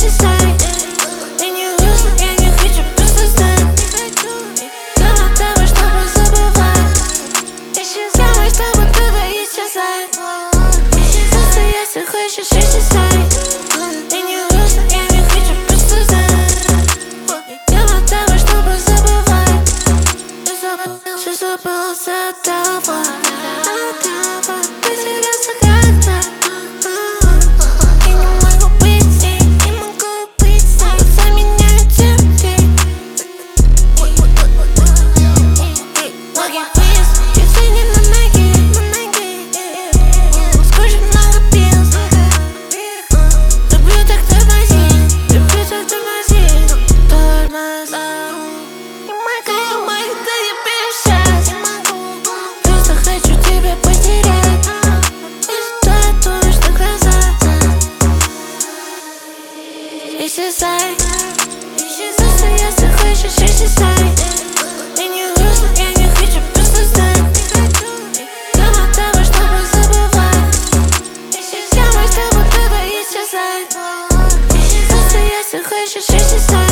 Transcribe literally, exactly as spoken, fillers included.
исчезай. И не грустно, я не хочу просто знать. Дома того, чтобы забывать. Исчезай, чтобы туда исчезай. Просто если хочешь, исчезай. И не грустно, я не хочу просто знать. Дома того, чтобы забывать. Все забылся от того, от того. Потерялся как-то. И не могу быть с ней, не могу быть с ней. Заменяю тебя. Ноги вниз, часы не на ноги, на ноги. Скучно, много пил. Люблю так тормозить, люблю так тормозить. Тормоза. Не могу, не могу, да я перешать. Не могу, просто хочу тебя потерять. И стоит думаешь на глаза. Исчезай, просто если хочешь, исчезай. И не грустно, я не хочу просто знать. Дома того, чтобы забывать. Исчезай, чтобы туда исчезать. Просто если хочешь, исчезай.